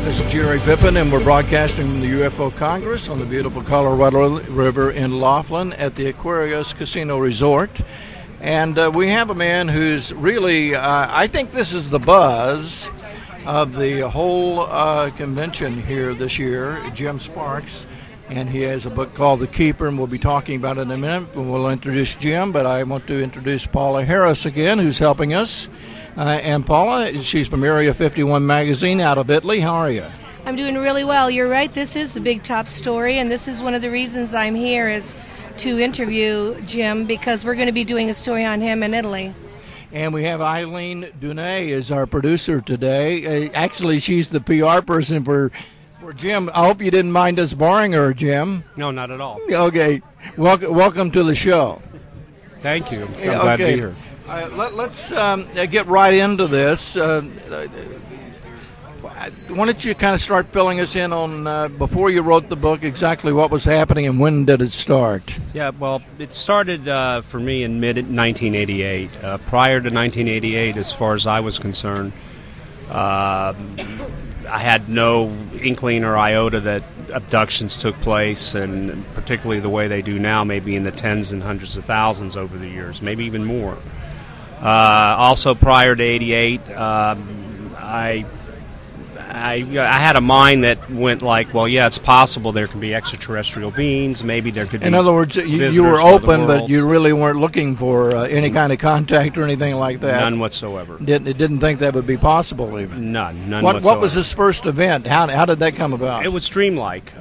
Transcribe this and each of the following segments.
This is Jerry Pippin, and we're broadcasting from the UFO Congress on the beautiful Colorado River in Laughlin at the Aquarius Casino Resort. And we have a man who's really, I think this is the buzz of the whole convention here this year, Jim Sparks. And he has a book called The Keeper, and we'll be talking about it in a minute. We'll introduce Jim, but I want to introduce Paula Harris again, who's helping us. And Paula, she's from Area 51 magazine out of Italy. How are you? I'm doing really well. You're right. This is a big top story, and this is one of the reasons I'm here is to interview Jim, because we're going to be doing a story on him in Italy. And we have Eileen Dunay as our producer today. Actually, she's the PR person for Jim. I hope you didn't mind us borrowing her, Jim. No, not at all. Okay. Welcome to the show. Thank you. I'm glad to be here. Let's get right into this. Why don't you kind of start filling us in on, before you wrote the book, exactly what was happening and when did it start? Yeah, well, it started for me in mid-1988. Prior to 1988, as far as I was concerned, I had no inkling or iota that abductions took place, and particularly the way they do now, maybe in the tens and hundreds of thousands over the years, maybe even more. Also, prior to '88, I had a mind that went like, well, yeah, it's possible there can be extraterrestrial beings. Maybe there could be. In other words, you were open, but you really weren't looking for any kind of contact or anything like that. None whatsoever. Didn't think that would be possible, even. None whatsoever. What was this first event? How did that come about? It was dreamlike.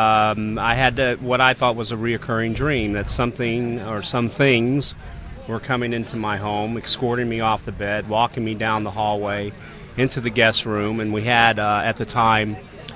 I had what I thought was a reoccurring dream, that something or some things were coming into my home, escorting me off the bed, walking me down the hallway into the guest room, and we had, at the time,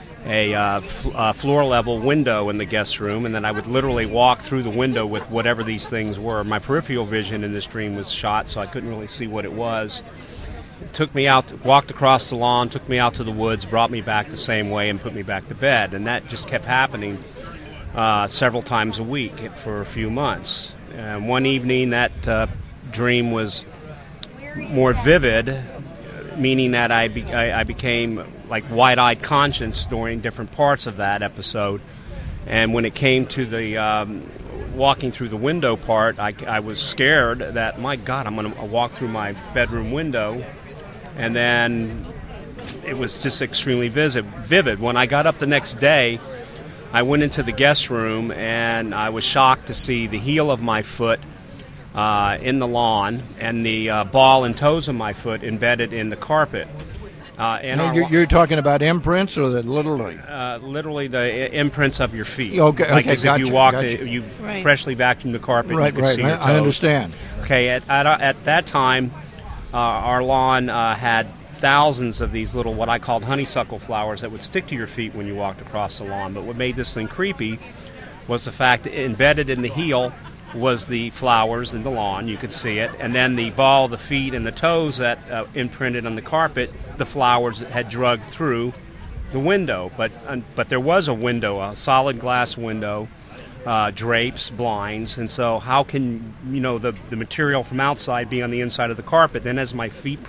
a floor-level window in the guest room, and then I would literally walk through the window with whatever these things were. My peripheral vision in this dream was shot, so I couldn't really see what it was. It took me out, walked across the lawn, took me out to the woods, brought me back the same way, and put me back to bed, and that just kept happening several times a week for a few months. One evening, that dream was more vivid, meaning that I became like wide-eyed conscious during different parts of that episode. And when it came to the walking through the window part, I was scared that, my God, I'm going to walk through my bedroom window. And then it was just extremely vivid. When I got up the next day, I went into the guest room, and I was shocked to see the heel of my foot in the lawn and the ball and toes of my foot embedded in the carpet. You're talking about imprints, or literally the imprints of your feet. Okay, like as gotcha, if you walked, gotcha. You freshly vacuumed the carpet, right, you could see your toes. I understand. Okay, at that time, our lawn had thousands of these little, what I called honeysuckle flowers, that would stick to your feet when you walked across the lawn. But what made this thing creepy was the fact that embedded in the heel was the flowers in the lawn. You could see it. And then the ball, the feet, and the toes that imprinted on the carpet, the flowers that had drugged through the window. But there was a window, a solid glass window, drapes, blinds, and so how can the material from outside be on the inside of the carpet? Then as my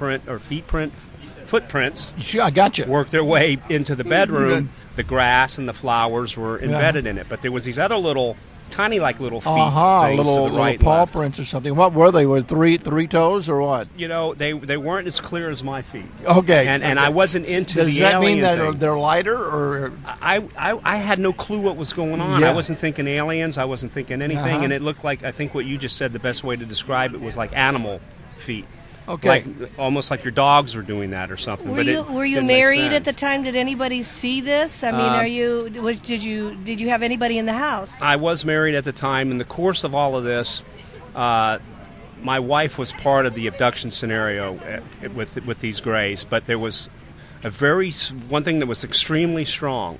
footprints sure, I gotcha. worked their way into the bedroom, the grass and the flowers were embedded in it. But there was these other tiny little feet things little to the right paw and prints or something. What were they? Were three toes or what? They weren't as clear as my feet. Okay. And I wasn't into the alien thing. Does that mean that thing. They're lighter, or? I had no clue what was going on. Yeah. I wasn't thinking aliens. I wasn't thinking anything. And it looked like, I think what you just said, the best way to describe it was like animal feet. Okay. Almost like your dogs were doing that or something. Were you married at the time? Did anybody see this? I mean, did you have anybody in the house? I was married at the time. In the course of all of this, my wife was part of the abduction scenario with these Greys, but there was one thing that was extremely strong.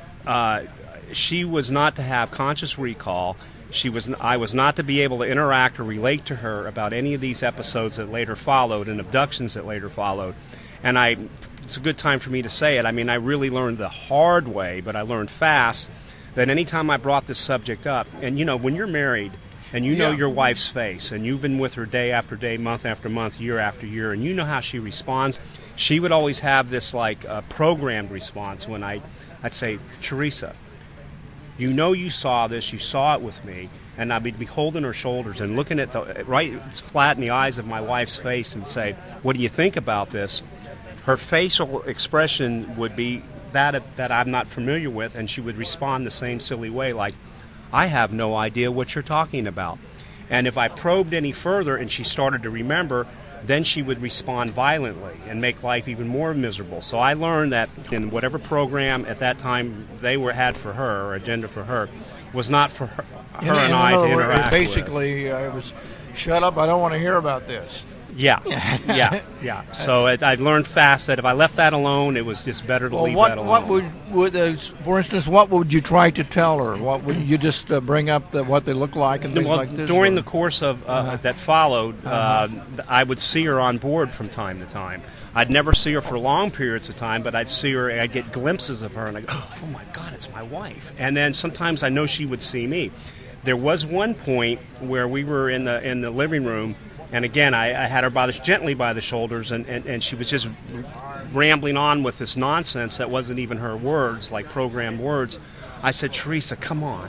She was not to have conscious recall. I was not to be able to interact or relate to her about any of these episodes that later followed and abductions that later followed. And it's a good time for me to say it. I mean, I really learned the hard way, but I learned fast that any time I brought this subject up, and when you're married and you know your wife's face, and you've been with her day after day, month after month, year after year, and you know how she responds, she would always have this like programmed response when I'd say, Teresa, you know you saw this, you saw it with me, and I'd be holding her shoulders and looking at right flat in the eyes of my wife's face and say, what do you think about this? Her facial expression would be that I'm not familiar with, and she would respond the same silly way, like, I have no idea what you're talking about. And if I probed any further and she started to remember, then she would respond violently and make life even more miserable. So I learned that in whatever program at that time they had for her, or agenda for her, was not for her and I to interact basically, with. It was, shut up, I don't want to hear about this. Yeah. So I learned fast that if I left that alone, it was just better to leave that alone. What would for instance, what would you try to tell her? What would you just bring up what they look like and things like this? During the course of that followed, I would see her on board from time to time. I'd never see her for long periods of time, but I'd see her, I'd get glimpses of her, and I go, oh my God, it's my wife. And then sometimes I know she would see me. There was one point where we were in the living room. And again, I had her gently by the shoulders, and she was just rambling on with this nonsense that wasn't even her words, like programmed words. I said, Teresa, come on.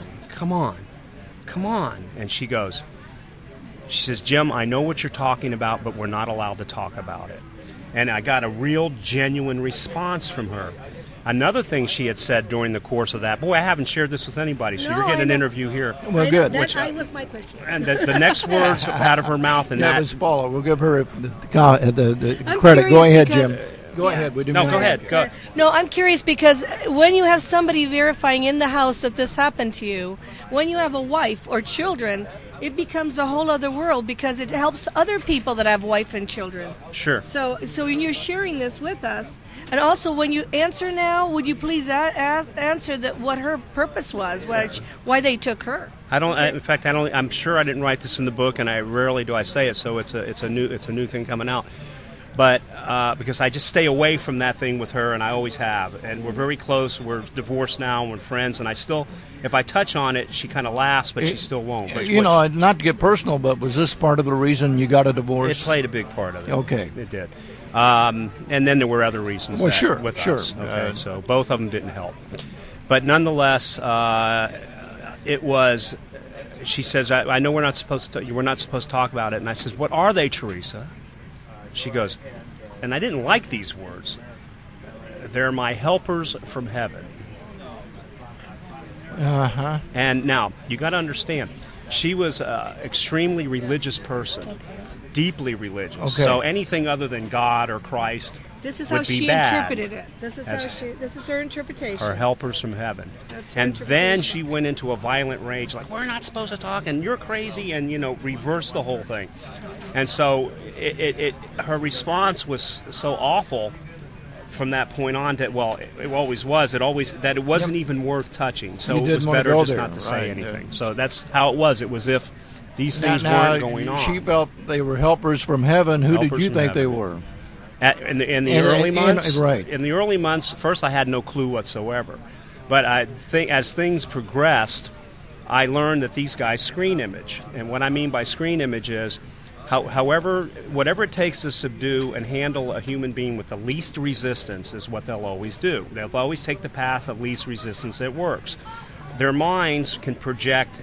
And she says, Jim, I know what you're talking about, but we're not allowed to talk about it. And I got a real genuine response from her. Another thing she had said during the course of that, boy, I haven't shared this with anybody, so you're getting an interview here. Well, good. That was my question. And the next words out of her mouth, and that was Paula. We'll give her the credit. Go ahead, Jim. Go ahead. Go ahead. Go. No, I'm curious because when you have somebody verifying in the house that this happened to you, when you have a wife or children, it becomes a whole other world because it helps other people that have wife and children. Sure. So when you're sharing this with us, and also when you answer now, would you please answer what her purpose was, why they took her? I'm sure I didn't write this in the book, and I rarely do I say it. So it's a new thing coming out. But because I just stay away from that thing with her, and I always have. And we're very close. We're divorced now, and we're friends. And I still, if I touch on it, she kind of laughs, but she still won't. But not to get personal, but was this part of the reason you got a divorce? It played a big part of it. Okay. It did. And then there were other reasons with us. Okay, so both of them didn't help. But nonetheless, it was, she says, I know we're not supposed to talk about it. And I says, what are they, Teresa? She goes, and I didn't like these words, they're my helpers from heaven. Uh-huh. And now, you got to understand, she was an extremely religious person. Okay. Deeply religious. Okay. So anything other than God or Christ this is would how be she bad. Interpreted it. This is her interpretation. Her helpers from heaven. And then she went into a violent rage, like, we're not supposed to talk, and you're crazy, and, reverse the whole thing. And so her response was so awful from that point on that, well, it always was. It wasn't even worth touching. So it was better just not to say anything. So that's how it was. It was if these things weren't going on. She felt they were helpers from heaven. Who did you think they were? In the early months? Right. In the early months, first I had no clue whatsoever. But I think as things progressed, I learned that these guys screen image. And what I mean by screen image is, whatever it takes to subdue and handle a human being with the least resistance is what they'll always do. They'll always take the path of least resistance that works. Their minds can project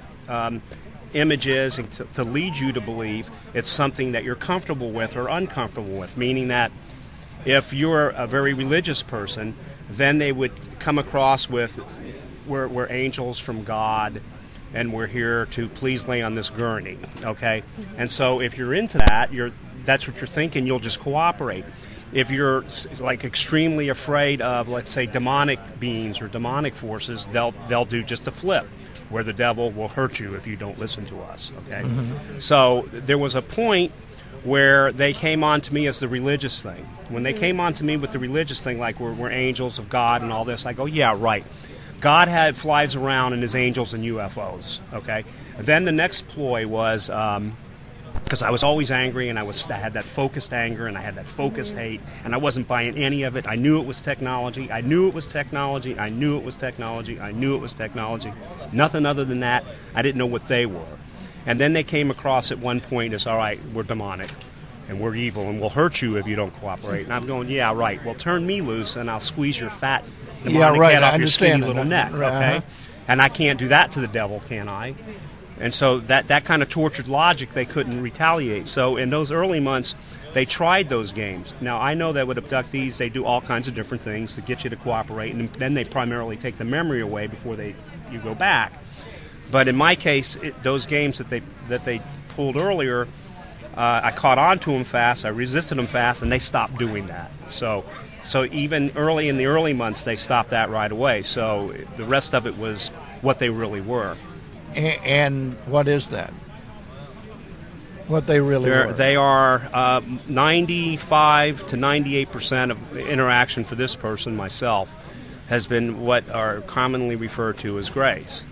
images and to lead you to believe it's something that you're comfortable with or uncomfortable with, meaning that if you're a very religious person, then they would come across with we're angels from God and we're here to please lay on this gurney, okay? And so if you're into that, that's what you're thinking, you'll just cooperate. If you're like extremely afraid of, let's say, demonic beings or demonic forces, they'll do just a flip, where the devil will hurt you if you don't listen to us, okay? Mm-hmm. So there was a point where they came on to me as the religious thing. When they came on to me with the religious thing, like we're angels of God and all this, I go, yeah, right. God flies around in his angels and UFOs, okay? And then the next ploy was, because I was always angry and I had that focused anger and I had that focused hate and I wasn't buying any of it. I knew it was technology. I knew it was technology. I knew it was technology. I knew it was technology. Nothing other than that. I didn't know what they were. And then they came across at one point as, all right, we're demonic. and we're evil, and we'll hurt you if you don't cooperate. And I'm going, yeah, right. Well, turn me loose, and I'll squeeze your fat demonic head off your skinny little neck, okay? And I can't do that to the devil, can I? And so that kind of tortured logic, they couldn't retaliate. So in those early months, they tried those games. Now, I know that with abductees, they do all kinds of different things to get you to cooperate, and then they primarily take the memory away before you go back. But in my case, those games that they pulled earlier, I caught on to them fast, I resisted them fast, and they stopped doing that. So even early in the early months, they stopped that right away. So the rest of it was what they really were. And what is that? What they really were? They are 95 to 98% of interaction for this person, myself, has been what are commonly referred to as grays.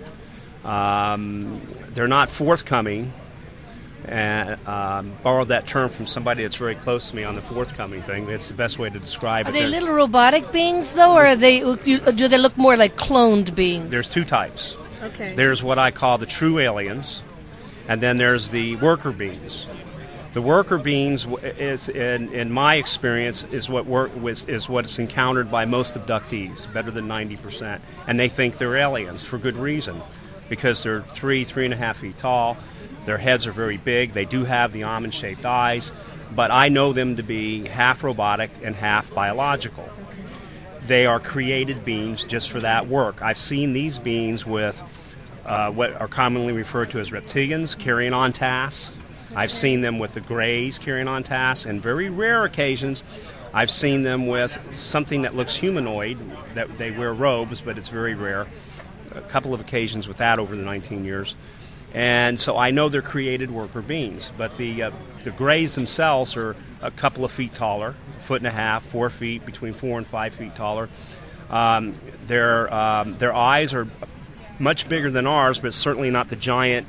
They're not forthcoming. And borrowed that term from somebody that's very close to me on the forthcoming thing. It's the best way to describe it. Are they little robotic beings, though, or do they look more like cloned beings? There's two types. Okay. There's what I call the true aliens, and then there's the worker beings. The worker beings is, in my experience, is what's encountered by most abductees, better than 90%, and they think they're aliens for good reason, because they're 3.5 feet tall. Their heads are very big. They do have the almond-shaped eyes, but I know them to be half robotic and half biological. They are created beings just for that work. I've seen these beings with what are commonly referred to as reptilians carrying on tasks. I've seen them with the grays carrying on tasks, and very rare occasions I've seen them with something that looks humanoid, that they wear robes, but it's very rare. A couple of occasions with that over the 19 years. And so I know they're created worker beings, but the grays themselves are a couple of feet taller, 1.5 feet, 4 feet, between 4 and 5 feet taller. Their eyes are much bigger than ours, but certainly not the giant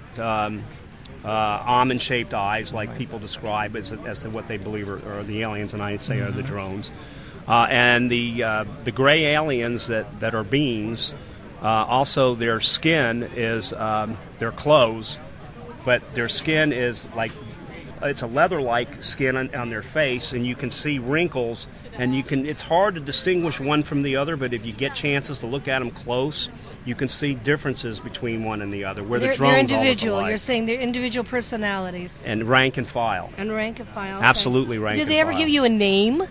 almond-shaped eyes like people describe as to what they believe are the aliens, and I say are the drones. And the gray aliens that are beings. Also, their skin is their clothes, but their skin is like it's a leather-like skin on their face, and you can see wrinkles, and it's hard to distinguish one from the other. But if you get chances to look at them close, you can see differences between one and the other. Where the drones they're individual. All look alike. You're saying they're individual personalities and rank and file. And rank and file. Okay. Absolutely rank. Did and they ever file. give you a name?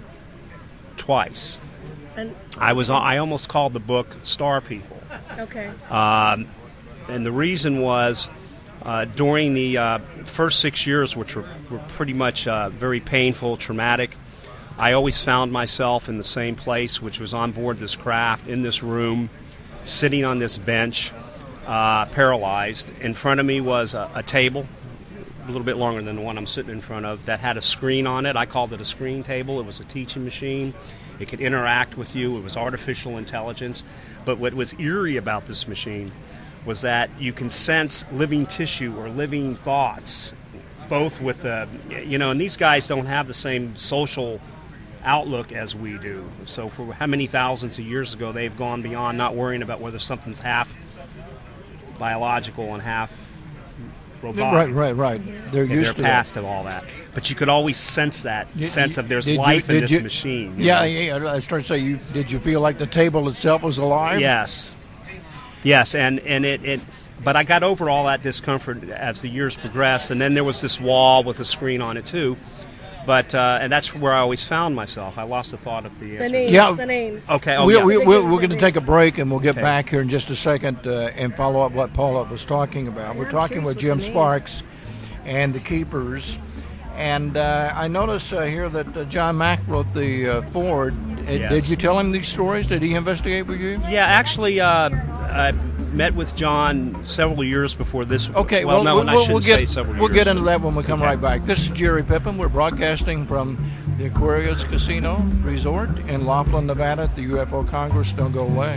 Twice. And I almost called the book Star People. Okay. And the reason was during the first 6 years, which were pretty much very painful, traumatic, I always found myself in the same place, which was on board this craft, in this room, sitting on this bench, paralyzed. In front of me was a table, a little bit longer than the one I'm sitting in front of, that had a screen on it. I called it a screen table. It was a teaching machine. It could interact with you. It was artificial intelligence. But what was eerie about this machine was that you can sense living tissue or living thoughts, both with and these guys don't have the same social outlook as we do. So for how many thousands of years ago, they've gone beyond not worrying about whether something's half biological and half robotic. Right. They're used to past that. all that. But you could always sense that sense of there's life in this machine. Yeah. I started to say, did you feel like the table itself was alive? Yes, and it. But I got over all that discomfort as the years progressed, and then there was this wall with a screen on it too. But and that's where I always found myself. I lost the thought of the names. The names. Okay. We're going to take a break, and we'll get back here in just a second and follow up what Paula was talking about. We're talking with Jim Sparks and the Keepers. And I notice here that John Mack wrote the foreword. Yes. Did you tell him these stories? Did he investigate with you? Yeah, actually, I met with John several years before this. Okay, well, no, I shouldn't say several years. We'll get into that when we come right back. This is Jerry Pippin. We're broadcasting from the Aquarius Casino Resort in Laughlin, Nevada at the UFO Congress. Don't go away.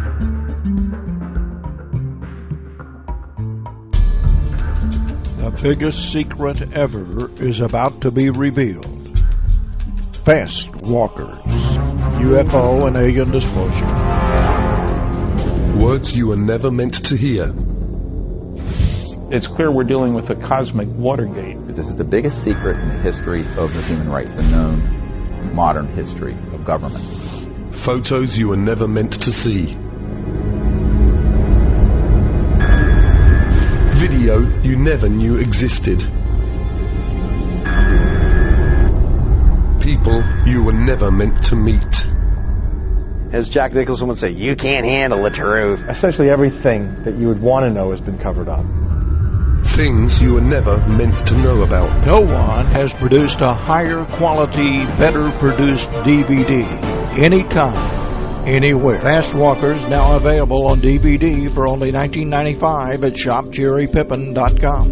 The biggest secret ever is about to be revealed. Fast walkers, UFO and alien disclosure. Words you were never meant to hear. It's clear we're dealing with a cosmic Watergate. This is the biggest secret in the history of the human race, the known modern history of government. Photos you were never meant to see. Video you never knew existed. People you were never meant to meet. As Jack Nicholson would say, you can't handle the truth. Essentially everything that you would want to know has been covered up. Things you were never meant to know about. No one has produced a higher quality, better produced DVD. Anytime, anywhere. Fast Walkers now available on DVD for only $19.95 at shopjerrypippin.com.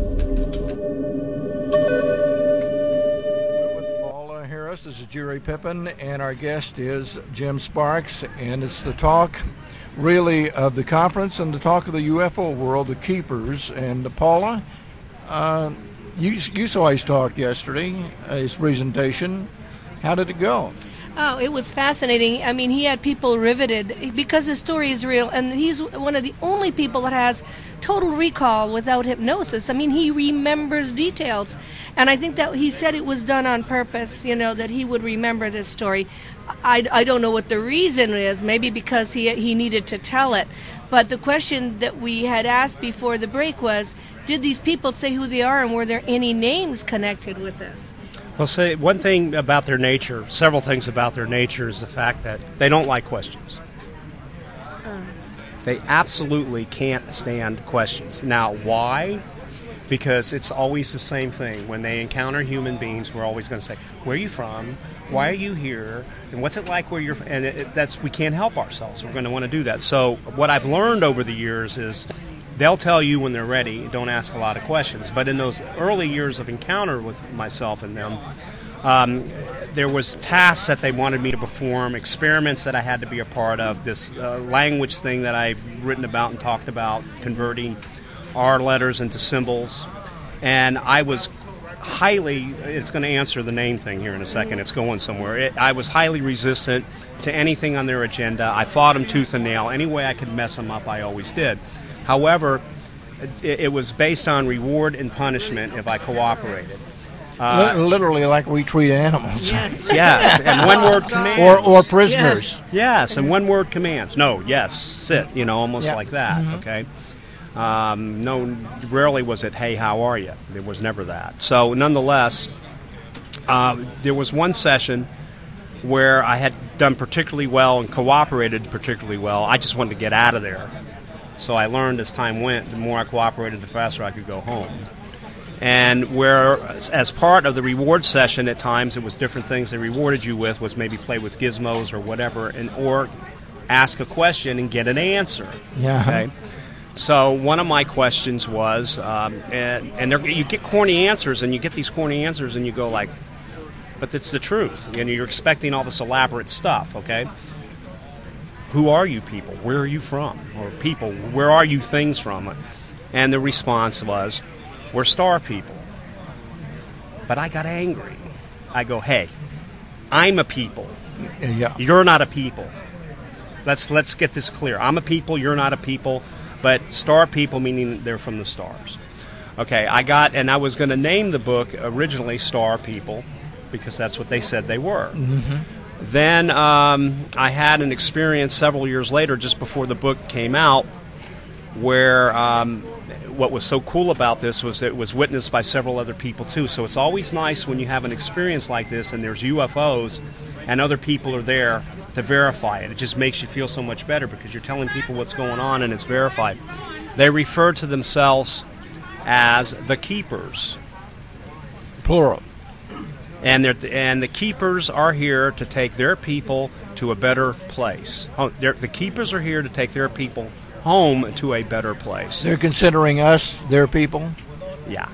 With Paula Harris, this is Jerry Pippin, and our guest is Jim Sparks, and it's the talk really of the conference and the talk of the UFO world, the keepers. And Paula, you saw his talk yesterday, his presentation. How did it go? Oh, it was fascinating. I mean, he had people riveted because his story is real, and he's one of the only people that has total recall without hypnosis. I mean, he remembers details, and I think that he said it was done on purpose, that he would remember this story. I don't know what the reason is, maybe because he needed to tell it, but the question that we had asked before the break was, did these people say who they are, and were there any names connected with this? Well, say one thing about their nature, several things about their nature, is the fact that they don't like questions. They absolutely can't stand questions. Now, why? Because it's always the same thing. When they encounter human beings, we're always going to say, where are you from? Why are you here? And what's it like where you're from? And we can't help ourselves. We're going to want to do that. So what I've learned over the years is they'll tell you when they're ready, don't ask a lot of questions. But in those early years of encounter with myself and them, there was tasks that they wanted me to perform, experiments that I had to be a part of, this language thing that I've written about and talked about, converting R letters into symbols. And I was it's going to answer the name thing here in a second, it's going somewhere. I was highly resistant to anything on their agenda. I fought them tooth and nail. Any way I could mess them up, I always did. However, it was based on reward and punishment if I cooperated. Literally like we treat animals. Yes. Yes, and one-word commands. Or prisoners. Yes, and one-word commands. No, yes, sit, almost like that, okay? No, rarely was it, hey, how are you? There was never that. So, nonetheless, there was one session where I had done particularly well and cooperated particularly well. I just wanted to get out of there. So I learned as time went, the more I cooperated, the faster I could go home. And where, as part of the reward session at times, it was different things they rewarded you with, was maybe play with gizmos or whatever, or ask a question and get an answer. Yeah. Okay? So one of my questions was, you get corny answers, and you get these corny answers, and you go like, but it's the truth. You're expecting all this elaborate stuff, okay? Who are you people? Where are you from? Or people, where are you things from? And the response was, we're star people. But I got angry. I go, hey, I'm a people. Yeah. You're not a people. Let's get this clear. I'm a people, you're not a people. But star people, meaning they're from the stars. Okay, I was going to name the book originally Star People, because that's what they said they were. Mm-hmm. Then I had an experience several years later, just before the book came out, where what was so cool about this was it was witnessed by several other people too. So it's always nice when you have an experience like this and there's UFOs and other people are there to verify it. It just makes you feel so much better because you're telling people what's going on and it's verified. They refer to themselves as the keepers. Plural. And the keepers are here to take their people to a better place. The keepers are here to take their people home to a better place. They're considering us their people? Yeah.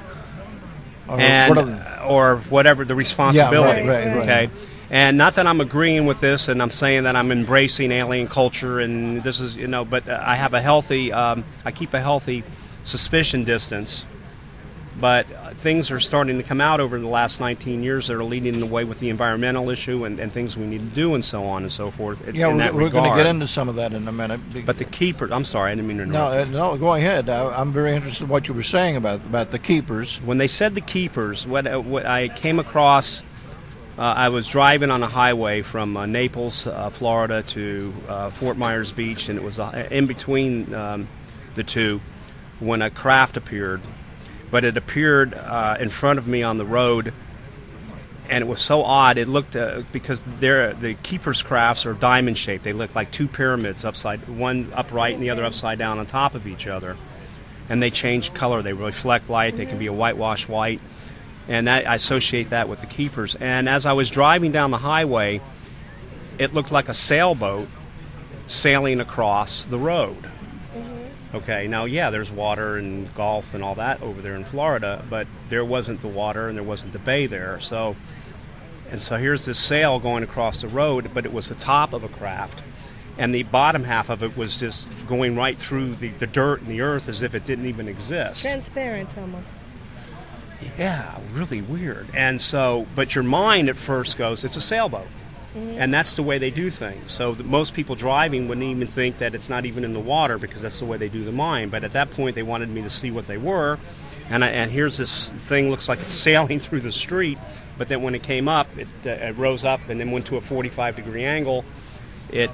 Or whatever the responsibility. Yeah, right. Okay. And not that I'm agreeing with this and I'm saying that I'm embracing alien culture and this is, but I have a healthy, I keep a healthy suspicion distance But things are starting to come out over the last 19 years that are leading the way with the environmental issue and things we need to do and so on and so forth. Yeah, we're going to get into some of that in a minute. But the keepers, I'm sorry, I didn't mean to interrupt. No, go ahead. I'm very interested in what you were saying about the keepers. When they said the keepers, what I came across, I was driving on a highway from Naples, Florida to Fort Myers Beach, and it was in between the two when a craft appeared. But it appeared in front of me on the road, and it was so odd. It looked because the keepers' crafts are diamond shaped. They look like two pyramids one upright and the other upside down on top of each other, and they change color. They reflect light. They can be a whitewash white, and I associate that with the keepers. And as I was driving down the highway, it looked like a sailboat sailing across the road. Okay, now, yeah, there's water and Gulf and all that over there in Florida, but there wasn't the water and there wasn't the bay there. So here's this sail going across the road, but it was the top of a craft, and the bottom half of it was just going right through the dirt and the earth as if it didn't even exist. Transparent, almost. Yeah, really weird. And so, but your mind at first goes, it's a sailboat. And that's the way they do things. So most people driving wouldn't even think that it's not even in the water because that's the way they do the mine. But at that point, they wanted me to see what they were. And here's this thing, looks like it's sailing through the street. But then when it came up, it rose up and then went to a 45-degree angle. It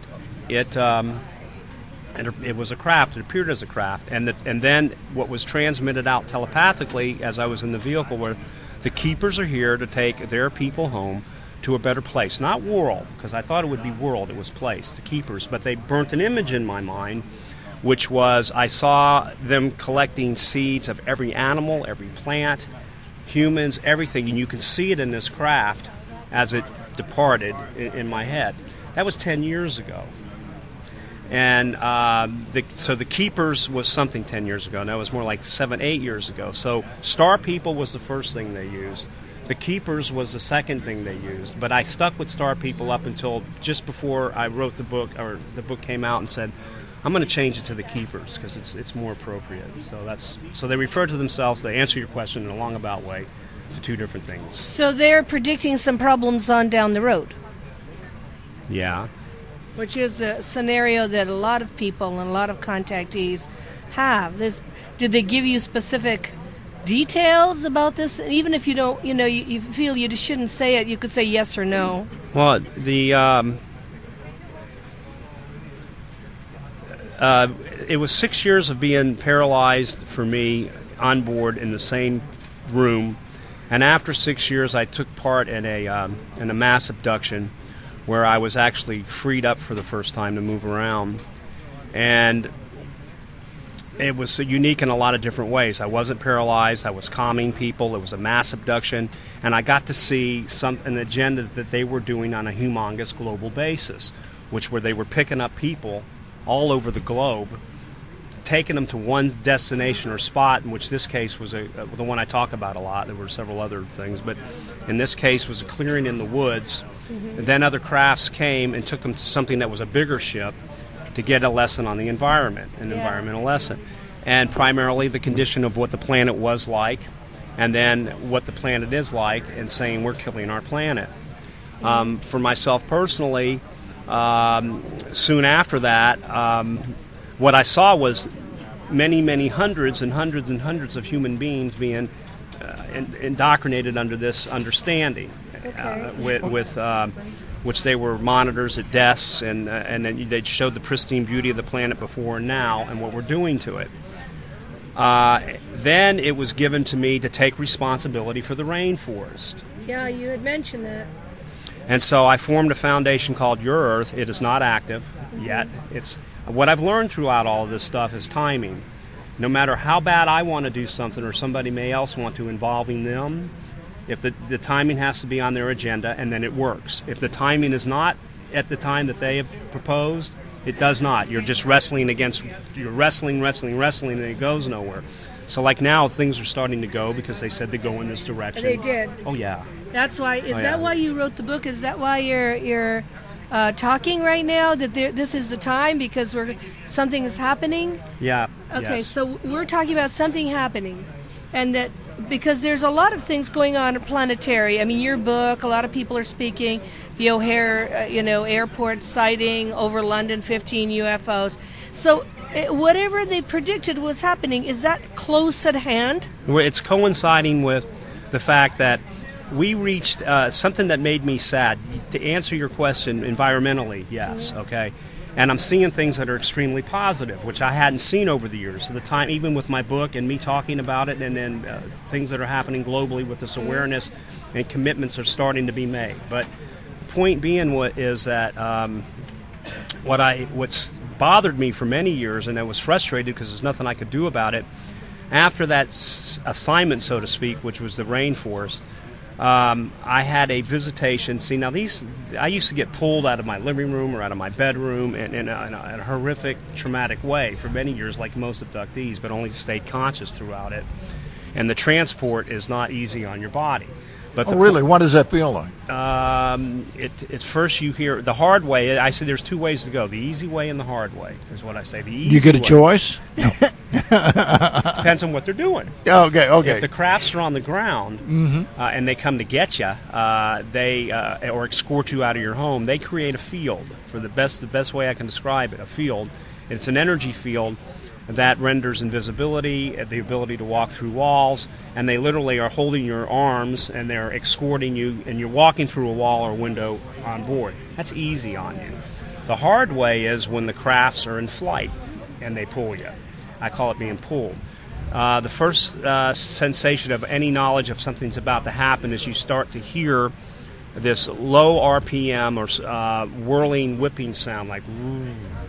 was a craft. It appeared as a craft. And then what was transmitted out telepathically as I was in the vehicle were the keepers are here to take their people home to a better place. Not world, because I thought it would be world. It was place, the keepers. But they burnt an image in my mind, which was I saw them collecting seeds of every animal, every plant, humans, everything. And you can see it in this craft as it departed in my head. That was 10 years ago. And so the keepers was something 10 years ago. Now it was more like 7, 8 years ago. So Star People was the first thing they used. The keepers was the second thing they used, but I stuck with Star People up until just before I wrote the book, or the book came out, and said, I'm going to change it to the keepers because it's more appropriate. So they refer to themselves, they answer your question in a long-about way, to two different things. So they're predicting some problems on down the road. Yeah. Which is a scenario that a lot of people and a lot of contactees have. Did they give you specific details about this? Even if you don't, you feel you shouldn't say it, you could say yes or no. Well, it was 6 years of being paralyzed for me on board in the same room, and after 6 years, I took part in a mass abduction where I was actually freed up for the first time to move around, and it was unique in a lot of different ways. I wasn't paralyzed. I was calming people. It was a mass abduction. And I got to see an agenda that they were doing on a humongous global basis, where they were picking up people all over the globe, taking them to one destination or spot, in which this case was the one I talk about a lot. There were several other things, but in this case was a clearing in the woods. Mm-hmm. And then other crafts came and took them to something that was a bigger ship to get a lesson on the environment, an environmental lesson. And primarily the condition of what the planet was like, and then what the planet is like, and saying we're killing our planet. For myself personally, soon after that, what I saw was many, many hundreds and hundreds and hundreds of human beings being indoctrinated under this understanding, with which they were monitors at desks, and then they showed the pristine beauty of the planet before and now and what we're doing to it. Then it was given to me to take responsibility for the rainforest. Yeah, you had mentioned that. And so I formed a foundation called Your Earth. It is not active yet. It's what I've learned throughout all of this stuff is timing. No matter how bad I want to do something or somebody may else want to involving them, if the timing has to be on their agenda, and then it works. If the timing is not at the time that they have proposed, it does not. You're just wrestling, and it goes nowhere. So like now, things are starting to go because they said to go in this direction. They did. Oh, yeah. That's why. Is that why you wrote the book? Is that why you're talking right now? That this is the time because something is happening? Yeah. Okay, yes. so we're talking about something happening, and that because there's a lot of things going on planetary. I mean, your book, a lot of people are speaking. The O'Hare, airport sighting over London, 15 UFOs. So whatever they predicted was happening, is that close at hand? It's coinciding with the fact that we reached something that made me sad. To answer your question, environmentally, yes, okay. And I'm seeing things that are extremely positive, which I hadn't seen over the years. So the time, even with my book and me talking about it, and then things that are happening globally with this awareness and commitments are starting to be made. But the point being is that what's bothered me for many years, and I was frustrated because there's nothing I could do about it, after that assignment, so to speak, which was the rainforest, I had a visitation. See, now I used to get pulled out of my living room or out of my bedroom in a horrific, traumatic way for many years, like most abductees, but only stayed conscious throughout it. And the transport is not easy on your body. But really? What does that feel like? It's first you hear the hard way. I say there's two ways to go: the easy way and the hard way is what I say. The easy you get a way. choice? No. Depends on what they're doing. Okay. If the crafts are on the ground and they come to get you, or escort you out of your home, they create a field. For the best way I can describe it, a field. It's an energy field that renders invisibility, the ability to walk through walls, and they literally are holding your arms and they're escorting you, and you're walking through a wall or window on board. That's easy on you. The hard way is when the crafts are in flight and they pull you. I call it being pulled. The first sensation of any knowledge of something's about to happen is you start to hear this low RPM or whirling, whipping sound, like woo,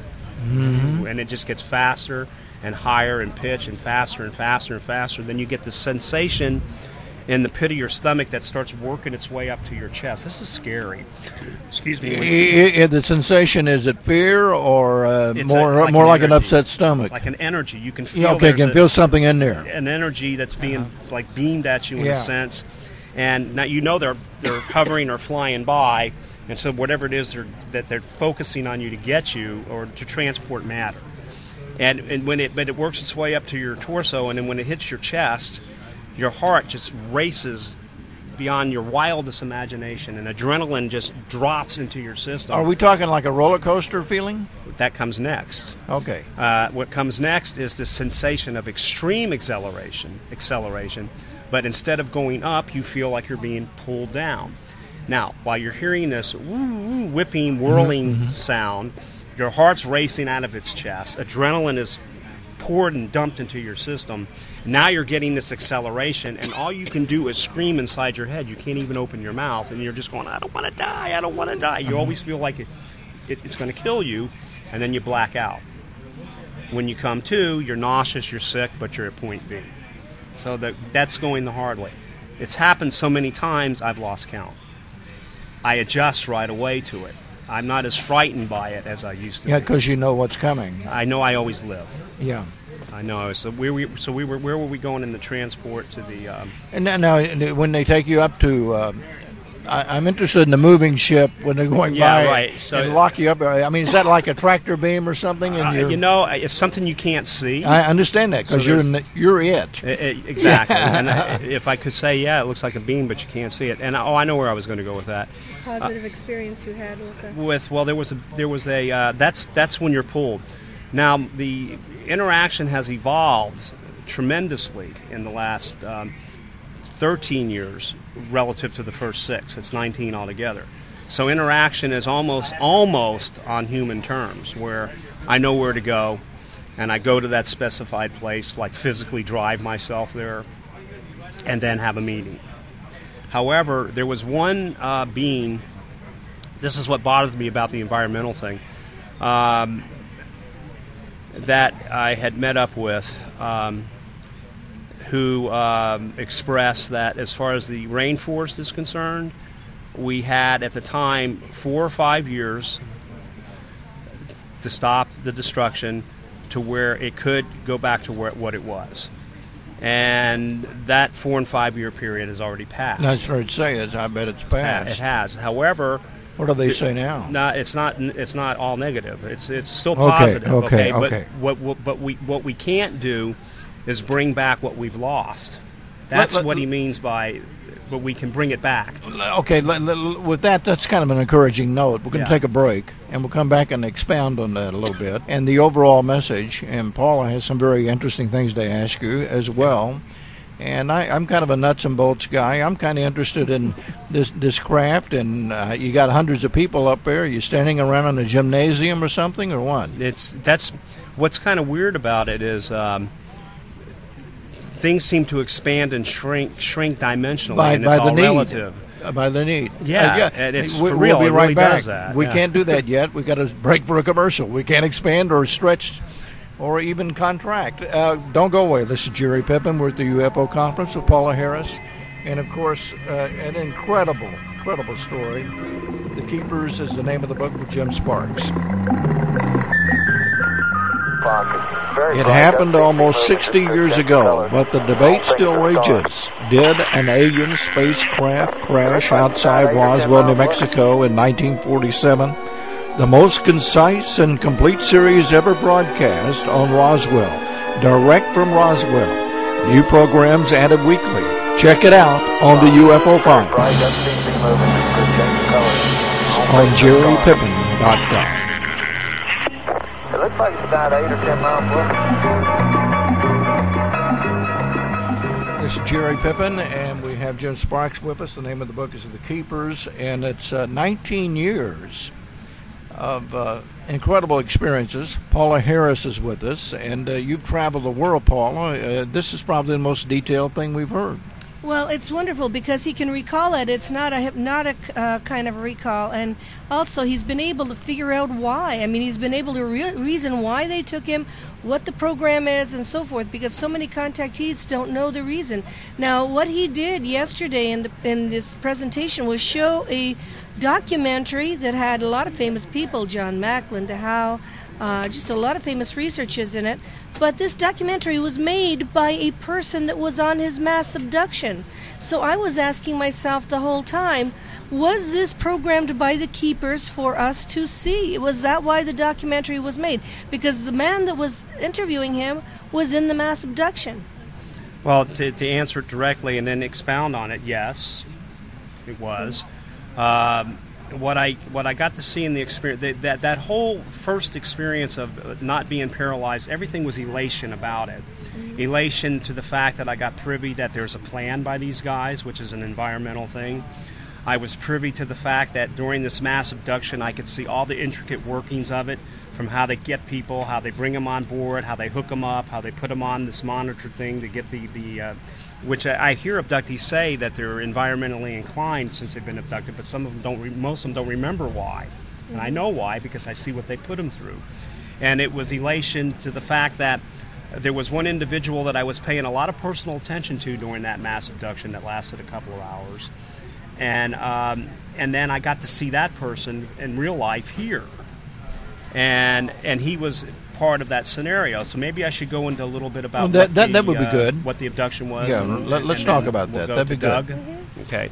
and it just gets faster and higher in pitch and faster and faster and faster. Then you get the sensation in the pit of your stomach that starts working its way up to your chest. This is scary. Excuse me. The sensation, is it fear or more like an upset stomach? Like an energy. You can feel. Okay, you can feel something in there. An energy that's being like beamed at you in a sense. And now they're hovering or flying by, and so whatever it is that they're focusing on you to get you or to transport matter. And when it works its way up to your torso, and then when it hits your chest, your heart just races beyond your wildest imagination, and adrenaline just drops into your system. Are we talking like a roller coaster feeling? That comes next. Okay. What comes next is the sensation of extreme acceleration, but instead of going up, you feel like you're being pulled down. Now, while you're hearing this whipping, whirling sound, your heart's racing out of its chest. Adrenaline is poured and dumped into your system. Now you're getting this acceleration, and all you can do is scream inside your head. You can't even open your mouth, and you're just going, I don't want to die, I don't want to die. You always feel like it's going to kill you, and then you black out. When you come to, you're nauseous, you're sick, but you're at point B. So that's going the hard way. It's happened so many times, I've lost count. I adjust right away to it. I'm not as frightened by it as I used to. Yeah, because you know what's coming. I know I always live. Yeah. I know. So where were we going in the transport to the? And now, when they take you up to, I'm interested in the moving ship when they're going by, right. So, and lock you up. I mean, is that like a tractor beam or something? And it's something you can't see. I understand that because you're it. Exactly. And if I could say, yeah, it looks like a beam, but you can't see it. And I know where I was going to go with that. Positive experience you had with that? There was a that's when you're pulled. Now the interaction has evolved tremendously in the last 13 years relative to the first 6. It's 19 altogether. So interaction is almost on human terms, where I know where to go, and I go to that specified place, like physically drive myself there, and then have a meeting. However, there was one being, this is what bothered me about the environmental thing, that I had met up with, who expressed that as far as the rainforest is concerned, we had at the time 4 or 5 years to stop the destruction to where it could go back to what it was. And that 4 and 5 year period has already passed. That's what I'd say. I bet it's passed. It has. However, what do they say now? No, it's not all negative. It's still positive. Okay. But what we can't do is bring back what we've lost. That's what he means by, but we can bring it back. Okay, with that, that's kind of an encouraging note. We're going to take a break, and we'll come back and expound on that a little bit. And the overall message, and Paula has some very interesting things to ask you as well. And I'm kind of a nuts and bolts guy. I'm kind of interested in this craft, and you got hundreds of people up there. Are you standing around in a gymnasium or something, or what? That's what's kind of weird about it is things seem to expand and shrink dimensionally, and it's all relative. By the need. Yeah, and it's for We'll real. be it right really back. Does that. We can't do that yet. We got to break for a commercial. We can't expand or stretch or even contract. Don't go away. This is Jerry Pippin. We're at the UFO conference with Paula Harris. And, of course, an incredible story. The Keepers is the name of the book with Jim Sparks. It happened almost 60 years ago, but the debate still rages. Did an alien spacecraft crash outside Roswell, New Mexico in 1947? The most concise and complete series ever broadcast on Roswell, direct from Roswell. New programs added weekly. Check it out on the UFO Files on JerryPippin.com. It looks like it's about 8 or 10 miles away. This is Jerry Pippin, and we have Jim Sparks with us. The name of the book is The Keepers, and it's 19 years of incredible experiences. Paula Harris is with us, and you've traveled the world, Paula. This is probably the most detailed thing we've heard. Well, it's wonderful because he can recall it. It's not a hypnotic kind of recall, and also he's been able to figure out why. I mean, he's been able to reason why they took him, what the program is, and so forth, because so many contactees don't know the reason. Now, what he did yesterday in this presentation was show a documentary that had a lot of famous people, John Macklin, DeHowe, just a lot of famous researchers in it. But this documentary was made by a person that was on his mass abduction. So I was asking myself the whole time, was this programmed by the Keepers for us to see? Was that why the documentary was made? Because the man that was interviewing him was in the mass abduction. Well, to answer it directly and then expound on it, yes, it was. What I got to see in the experience, that whole first experience of not being paralyzed, everything was elation about it. Mm-hmm. Elation to the fact that I got privy that there's a plan by these guys, which is an environmental thing. I was privy to the fact that during this mass abduction, I could see all the intricate workings of it, from how they get people, how they bring them on board, how they hook them up, how they put them on this monitor thing to get which I hear abductees say that they're environmentally inclined since they've been abducted, but some of them don't. Most of them don't remember why, and I know why because I see what they put them through. And it was elation to the fact that there was one individual that I was paying a lot of personal attention to during that mass abduction that lasted a couple of hours, and then I got to see that person in real life here, and he was part of that scenario. So maybe I should go into a little bit about that would be good. What the abduction was. Yeah, let's talk about that. That'd be good. Mm-hmm. Okay.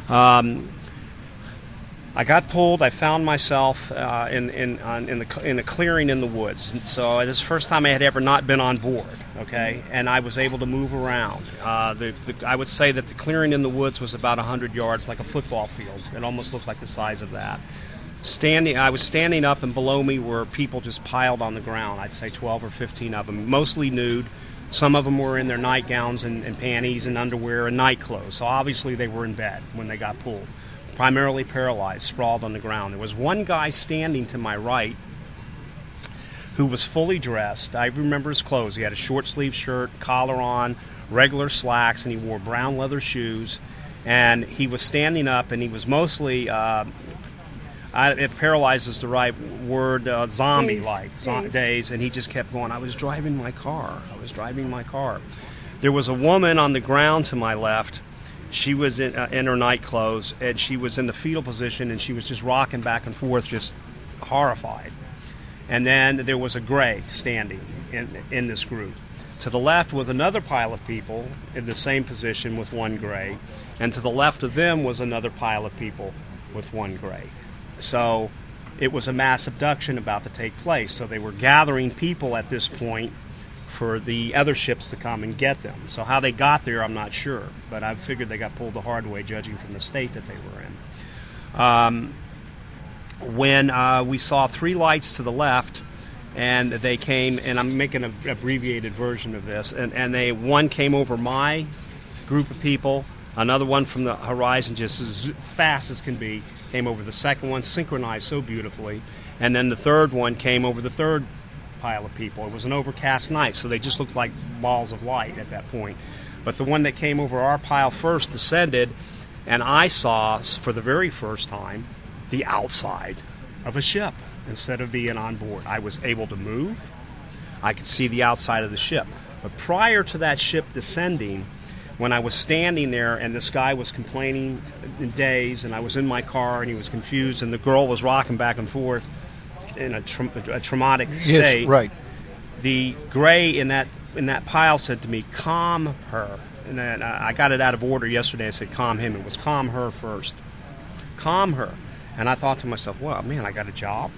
I got pulled. I found myself in a clearing in the woods. And so this is the first time I had ever not been on board. Okay, and I was able to move around. I would say that the clearing in the woods was about 100 yards, like a football field. It almost looked like the size of that. I was standing up, and below me were people just piled on the ground. I'd say 12 or 15 of them, mostly nude. Some of them were in their nightgowns and panties and underwear and night clothes. So obviously they were in bed when they got pulled. Primarily paralyzed, sprawled on the ground. There was one guy standing to my right who was fully dressed. I remember his clothes. He had a short-sleeved shirt, collar on, regular slacks, and he wore brown leather shoes. And he was standing up, and he was mostly... if paralyzed is the right word, zombie-like, days, and he just kept going, I was driving my car. There was a woman on the ground to my left. She was in her night clothes, and she was in the fetal position, and she was just rocking back and forth, just horrified. And then there was a gray standing in this group. To the left was another pile of people in the same position with one gray, and to the left of them was another pile of people with one gray. So it was a mass abduction about to take place. So they were gathering people at this point for the other ships to come and get them. So how they got there, I'm not sure, but I figured they got pulled the hard way, judging from the state that they were in. When we saw 3 lights to the left, and they came, and I'm making an abbreviated version of this, and one came over my group of people, another one from the horizon, just as fast as can be, came over the second one, synchronized so beautifully, and then the third one came over the third pile of people. It was an overcast night, so they just looked like balls of light at that point. But the one that came over our pile first descended, and I saw, for the very first time, the outside of a ship instead of being on board. I was able to move. I could see the outside of the ship. But prior to that ship descending, when I was standing there and this guy was complaining in daze, and I was in my car and he was confused, and the girl was rocking back and forth in a traumatic state. Yes, right. The gray in that pile said to me, "Calm her." And then I got it out of order yesterday. I said, "Calm him." It was "calm her" first. Calm her. And I thought to myself, well, man, I got a job.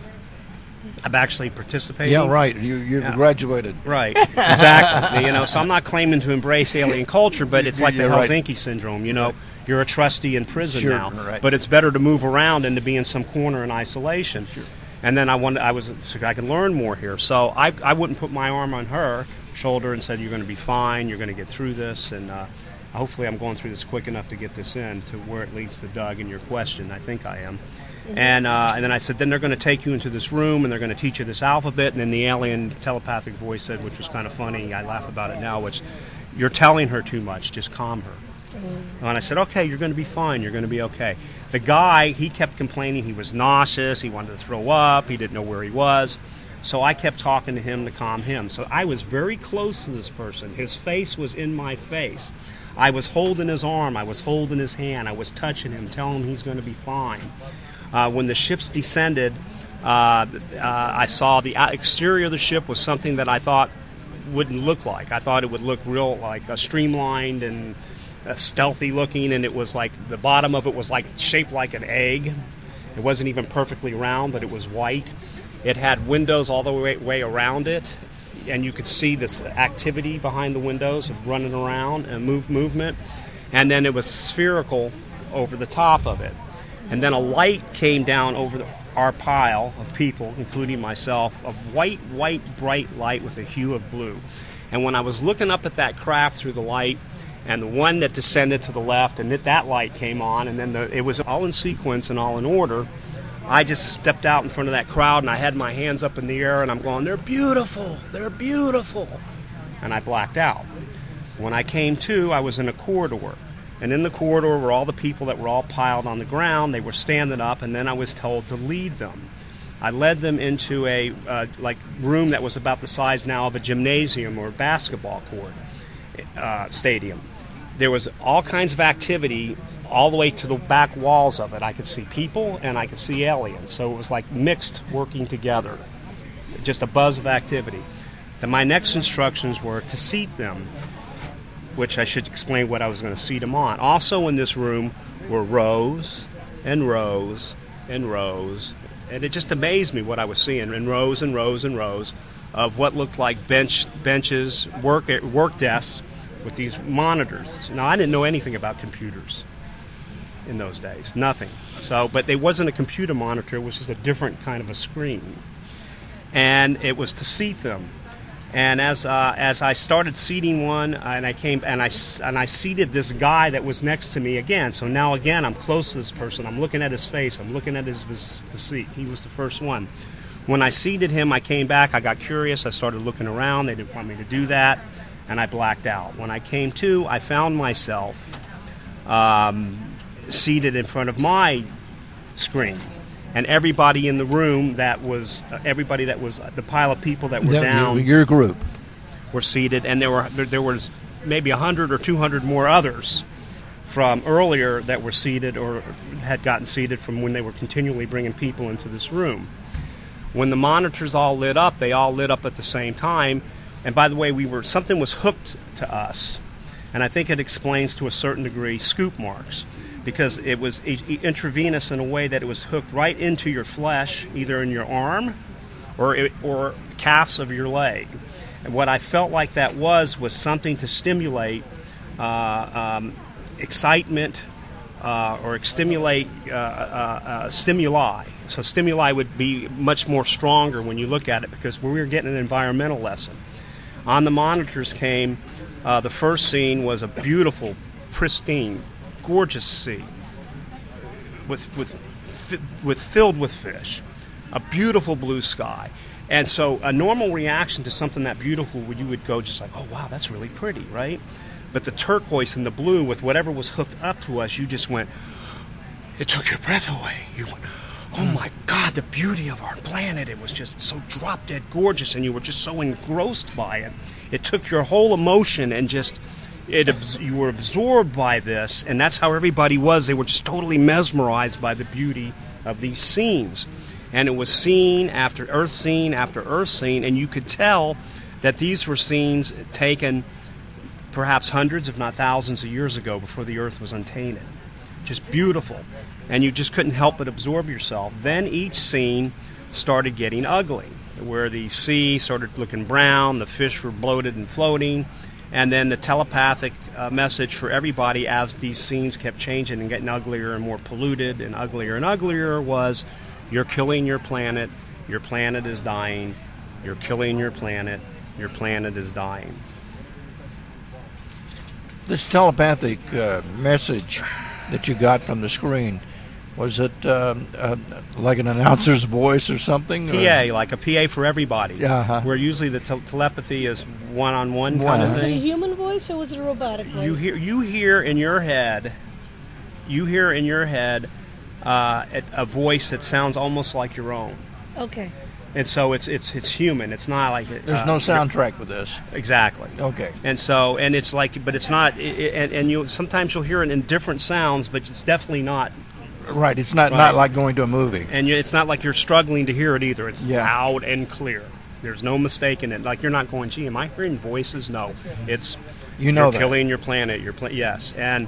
I'm actually participating. Yeah, right. You've graduated. Right, exactly. So I'm not claiming to embrace alien culture, but it's like the Helsinki syndrome. You're a trustee in prison now, right. But it's better to move around than to be in some corner in isolation. Sure. And then so I can learn more here. So I wouldn't put my arm on her shoulder and said, "You're going to be fine. You're going to get through this." And hopefully I'm going through this quick enough to get this in to where it leads to Doug and your question. I think I am. Mm-hmm. And then I said, then they're going to take you into this room and they're going to teach you this alphabet. And then the alien telepathic voice said, which was kind of funny, I laugh about it now, which, "You're telling her too much, just calm her." Mm-hmm. And I said, "Okay, you're going to be fine, you're going to be okay." The guy, he kept complaining he was nauseous, he wanted to throw up, he didn't know where he was. So I kept talking to him to calm him. So I was very close to this person. His face was in my face. I was holding his arm, I was holding his hand, I was touching him, telling him he's going to be fine. When the ships descended, I saw the exterior of the ship was something that I thought wouldn't look like. I thought it would look real, like streamlined and stealthy looking, and it was like the bottom of it was like shaped like an egg. It wasn't even perfectly round, but it was white. It had windows all the way around it, and you could see this activity behind the windows of running around and movement. And then it was spherical over the top of it. And then a light came down over our pile of people, including myself, of white, bright light with a hue of blue. And when I was looking up at that craft through the light, and the one that descended to the left, and that light came on, and then it was all in sequence and all in order, I just stepped out in front of that crowd, and I had my hands up in the air, and I'm going, "They're beautiful, they're beautiful." And I blacked out. When I came to, I was in a corridor. And in the corridor were all the people that were all piled on the ground. They were standing up, and then I was told to lead them. I led them into a room that was about the size now of a gymnasium or a basketball court stadium. There was all kinds of activity all the way to the back walls of it. I could see people and I could see aliens. So it was like mixed working together, just a buzz of activity. Then my next instructions were to seat them, which I should explain what I was going to seat them on. Also in this room were rows and rows and rows, and it just amazed me what I was seeing, in rows and rows and rows of what looked like benches, work desks with these monitors. Now, I didn't know anything about computers in those days, nothing. So, but it wasn't a computer monitor, it was just a different kind of a screen. And it was to seat them. And as I started seating one, and I seated this guy that was next to me again. So now again, I'm close to this person. I'm looking at his face. I'm looking at his physique. He was the first one. When I seated him, I came back. I got curious. I started looking around. They didn't want me to do that, and I blacked out. When I came to, I found myself seated in front of my screen. And everybody in the room the pile of people that were down, your group, were seated, and there was maybe 100 or 200 more others from earlier that were seated or had gotten seated from when they were continually bringing people into this room. When the monitors all lit up, they all lit up at the same time. And by the way, something was hooked to us, and I think it explains to a certain degree scoop marks, because it was intravenous in a way that it was hooked right into your flesh, either in your arm or calves of your leg. And what I felt like that was something to stimulate excitement or stimulate stimuli. So stimuli would be much more stronger when you look at it, because we were getting an environmental lesson. On the monitors came, the first scene was a beautiful, pristine, gorgeous sea filled with fish, a beautiful blue sky. And so a normal reaction to something that beautiful, you would go just like, oh, wow, that's really pretty, right? But the turquoise and the blue with whatever was hooked up to us, you just went, it took your breath away. You went, oh, my God, the beauty of our planet. It was just so drop-dead gorgeous, and you were just so engrossed by it. It took your whole emotion and just, you were absorbed by this, and that's how everybody was. They were just totally mesmerized by the beauty of these scenes. And it was scene after earth scene after earth scene, and you could tell that these were scenes taken perhaps hundreds, if not thousands of years ago, before the earth was untainted. Just beautiful. And you just couldn't help but absorb yourself. Then each scene started getting ugly, where the sea started looking brown, the fish were bloated and floating, and then the telepathic message for everybody as these scenes kept changing and getting uglier and more polluted and uglier was, you're killing your planet is dying, you're killing your planet is dying. This telepathic message that you got from the screen, was it like an announcer's voice or something? PA, like a PA for everybody. Uh-huh. Where usually the telepathy is one-on-one kind of Was it thing. a human voice or was it a robotic voice? You hear in your head a voice that sounds almost like your own. Okay. And so it's human. It's not like there's no soundtrack with this. Exactly. Okay. And so it's like, but it's not. And you sometimes you'll hear it in different sounds, but it's definitely not. Right. It's not like going to a movie. And it's not like you're struggling to hear it either. It's loud and clear. There's no mistake in it. Like you're not going, gee, am I hearing voices? No. It's you're killing your planet. Yes. And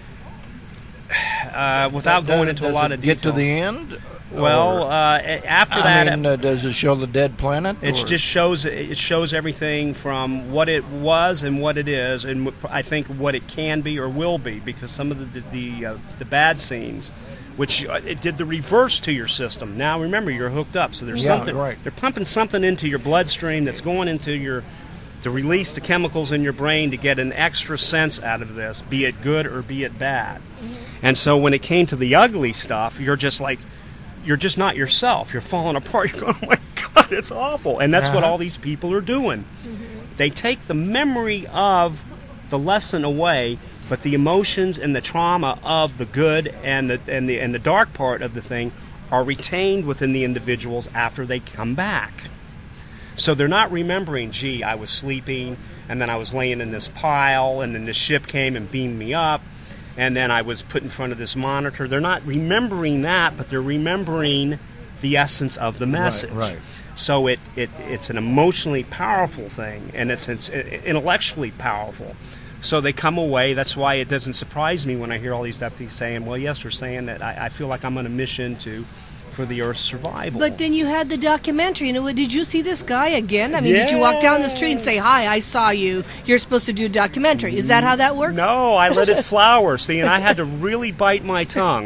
without going into a lot of detail. Get to the end. Well, after that, does it show the dead planet? It just shows everything from what it was and what it is, and I think what it can be or will be. Because some of the bad scenes, which it did the reverse to your system. Now remember, you're hooked up, so there's something. Right. They're pumping something into your bloodstream that's going into to release the chemicals in your brain to get an extra sense out of this, be it good or be it bad. Mm-hmm. And so when it came to the ugly stuff, you're just like. You're just not yourself. You're falling apart. You're going, oh my God, it's awful. And that's what all these people are doing. Mm-hmm. They take the memory of the lesson away, but the emotions and the trauma of the good and the dark part of the thing are retained within the individuals after they come back. So they're not remembering, gee, I was sleeping, and then I was laying in this pile, and then the ship came and beamed me up. And then I was put in front of this monitor. They're not remembering that, but they're remembering the essence of the message. Right. So it's an emotionally powerful thing, and it's intellectually powerful. So they come away. That's why it doesn't surprise me when I hear all these deputies saying, well, yes, they're saying that I feel like I'm on a mission for the Earth's survival. But then you had the documentary. Did you see this guy again? I mean, Did you walk down the street and say, hi, I saw you. You're supposed to do a documentary. Is that how that works? No, I let it flower. See, and I had to really bite my tongue.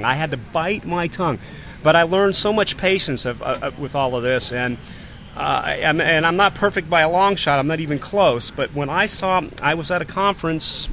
But I learned so much patience with all of this. And I'm not perfect by a long shot. I'm not even close. But when I was at a conference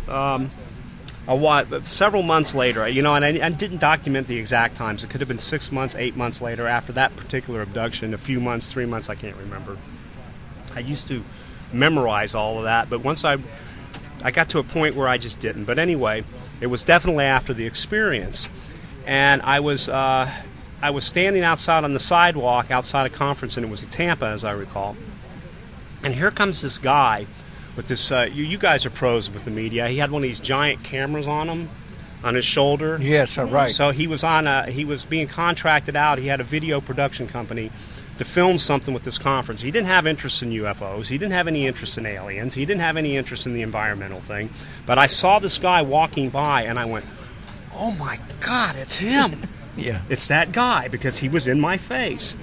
several months later, and I didn't document the exact times. It could have been 6 months, 8 months later after that particular abduction, a few months, 3 months, I can't remember. I used to memorize all of that, but once I got to a point where I just didn't. But anyway, it was definitely after the experience. And I was standing outside on the sidewalk outside a conference, and it was in Tampa, as I recall. And here comes this guy with this, you guys are pros with the media. He had one of these giant cameras on him, on his shoulder. Yes, right. So he was being contracted out. He had a video production company to film something with this conference. He didn't have interest in UFOs. He didn't have any interest in aliens. He didn't have any interest in the environmental thing. But I saw this guy walking by, and I went, oh my God, it's him. Yeah. It's that guy, because he was in my face.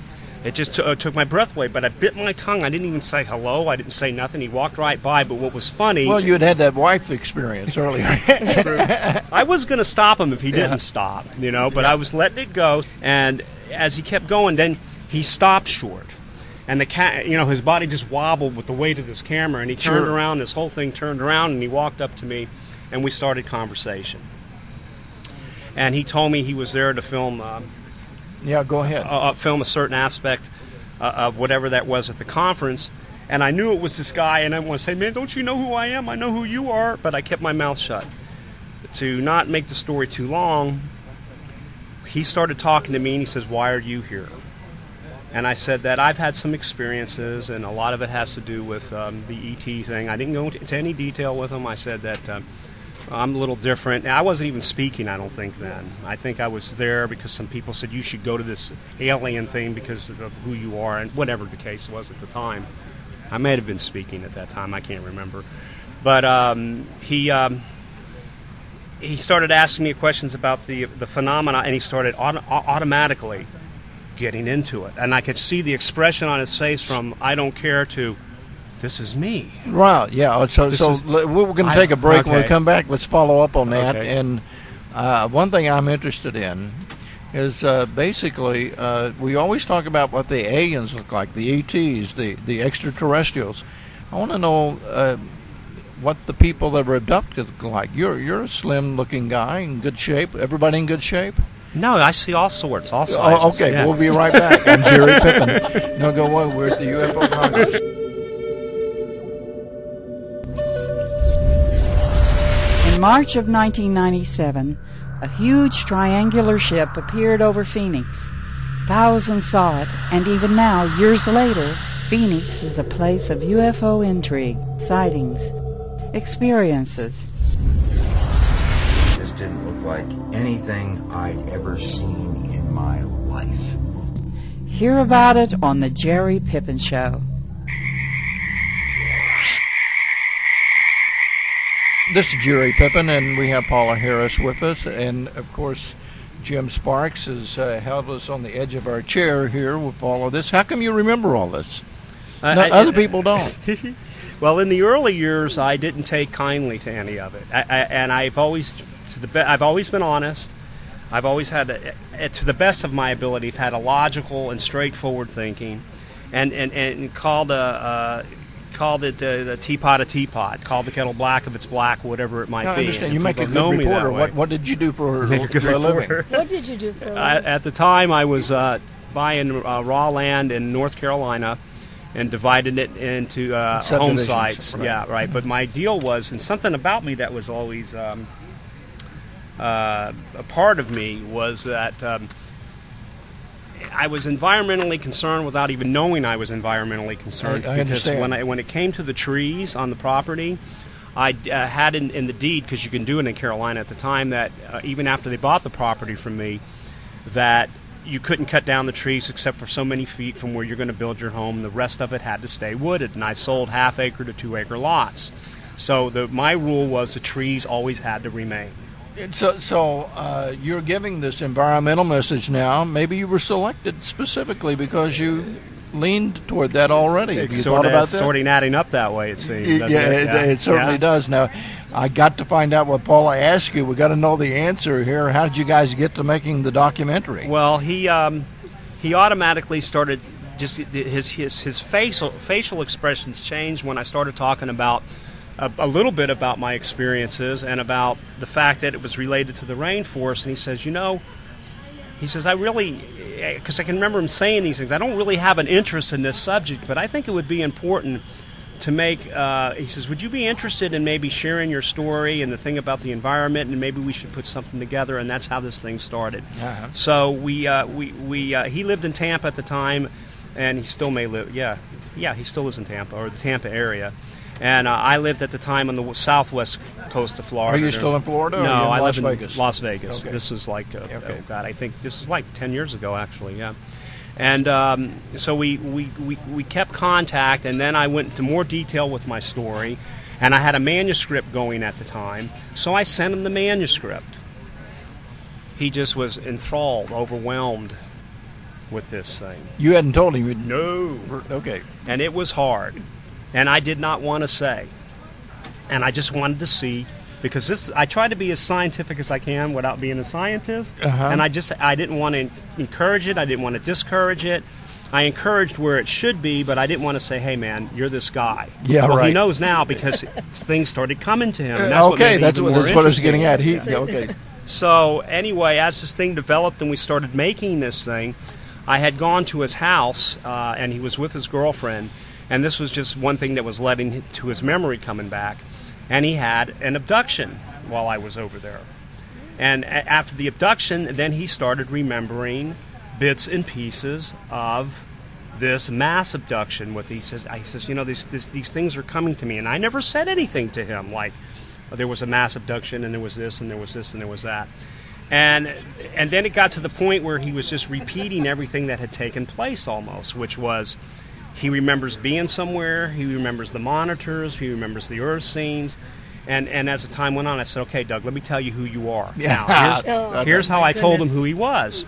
It just took my breath away, but I bit my tongue. I didn't even say hello. I didn't say nothing. He walked right by, but what was funny... Well, you had that wife experience earlier. I was going to stop him if he didn't stop, but I was letting it go, and as he kept going, then he stopped short. And the cat, his body just wobbled with the weight of this camera, and he turned around, this whole thing turned around, and he walked up to me, and we started conversation. And he told me he was there to film... Yeah, go ahead. Film a certain aspect of whatever that was at the conference, and I knew it was this guy, and I want to say, man, don't you know who I am? I know who you are, but I kept my mouth shut. To not make the story too long, he started talking to me, and he says, why are you here? And I said that I've had some experiences, and a lot of it has to do with the ET thing. I didn't go into any detail with him. I said that I'm a little different. I wasn't even speaking, I don't think, then. I think I was there because some people said you should go to this alien thing because of who you are, and whatever the case was at the time. I may have been speaking at that time. I can't remember. But he started asking me questions about the phenomena, and he started automatically getting into it. And I could see the expression on his face from I don't care to this is me. Right, yeah. So we're going to take a break. Okay. When we come back, let's follow up on that. Okay. And one thing I'm interested in is basically we always talk about what the aliens look like, the ETs, the extraterrestrials. I want to know what the people that were abducted look like. You're a slim-looking guy in good shape. Everybody in good shape? No, I see all sorts, all sizes. Oh, okay, yeah. We'll be right back. I'm Jerry Pippin. No, go away. We're at the UFO Congress. In March of 1997, a huge triangular ship appeared over Phoenix. Thousands saw it, and even now, years later, Phoenix is a place of UFO intrigue, sightings, experiences. This didn't look like anything I'd ever seen in my life. Hear about it on The Jerry Pippin Show. This is Jerry Pippin, and we have Paula Harris with us. And, of course, Jim Sparks has held us on the edge of our chair here with all of this. How come you remember all this? Other people don't. Well, in the early years, I didn't take kindly to any of it. And I've always been honest. I've always had, to the best of my ability, had a logical and straightforward thinking, and called it the teapot a teapot, called the kettle black if it's black, whatever it might be. I understand. You make a good reporter. What did you do for a living? What did you do for a living? At the time, I was buying raw land in North Carolina and divided it into home sites. Right. Yeah, right. But my deal was, and something about me that was always a part of me was that I was environmentally concerned without even knowing I was environmentally concerned. I understand. When it came to the trees on the property, I had in the deed, because you can do it in Carolina at the time, that even after they bought the property from me, that you couldn't cut down the trees except for so many feet from where you're going to build your home. The rest of it had to stay wooded, and I sold half-acre to 2-acre lots. So my rule was the trees always had to remain. So you're giving this environmental message now. Maybe you were selected specifically because you leaned toward that already. Have you thought about that? Sort of adding up that way, it seems. It certainly does. Now, I got to find out what Paula asked you. We got to know the answer here. How did you guys get to making the documentary? Well, he automatically started. Just his facial expressions changed when I started talking about a little bit about my experiences and about the fact that it was related to the rainforest. And he says, I really, because I can remember him saying these things, I don't really have an interest in this subject, but I think it would be important to make, he says, would you be interested in maybe sharing your story and the thing about the environment, and maybe we should put something together, and that's how this thing started. Uh-huh. So he lived in Tampa at the time, and he still may live, he still lives in Tampa, or the Tampa area. And I lived at the time on the southwest coast of Florida. Are you still in Florida? No, I live Vegas? In Las Vegas. Okay. This was like, I think this was like 10 years ago, actually, yeah. And so we kept contact, and then I went into more detail with my story, and I had a manuscript going at the time, so I sent him the manuscript. He just was enthralled, overwhelmed. with this thing. You hadn't told him? No. Okay. And it was hard. And I did not want to say. And I just wanted to see, because I try to be as scientific as I can without being a scientist. And I didn't want to encourage it. I didn't want to discourage it. I encouraged where it should be, but I didn't want to say, hey, man, you're this guy. Yeah, well, right. He knows now because things started coming to him. And that's that's what I was getting at. Okay. So anyway, as this thing developed and we started making this thing, I had gone to his house, and he was with his girlfriend, and this was just one thing that was leading to his memory coming back. And he had an abduction while I was over there. And after the abduction, then he started remembering bits and pieces of this mass abduction. He says, these things are coming to me. And I never said anything to him, like, there was a mass abduction, and there was this, and there was this, and there was that. And then it got to the point where he was just repeating everything that had taken place almost, which was, he remembers being somewhere, he remembers the monitors, he remembers the earth scenes. And as the time went on, I said, okay, Doug, let me tell you who you are. Yeah. Now, here's how I told him who he was.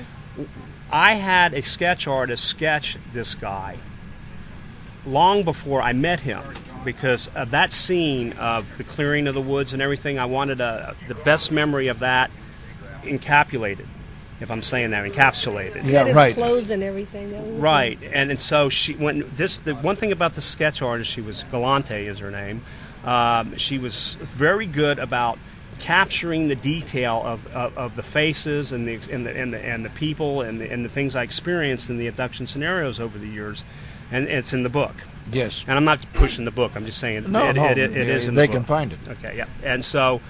I had a sketch artist sketch this guy long before I met him, because of that scene of the clearing of the woods and everything. I wanted the best memory of that encapsulated, if I'm saying that, encapsulated. Yeah, right. His clothes and everything. Right, and so the one thing about the sketch artist, she was Galante is her name. She was very good about capturing the detail of the faces and the people and the things I experienced in the abduction scenarios over the years, and it's in the book. Yes. And I'm not pushing the book. I'm just saying it is in the book. They can find it. Okay, yeah. And so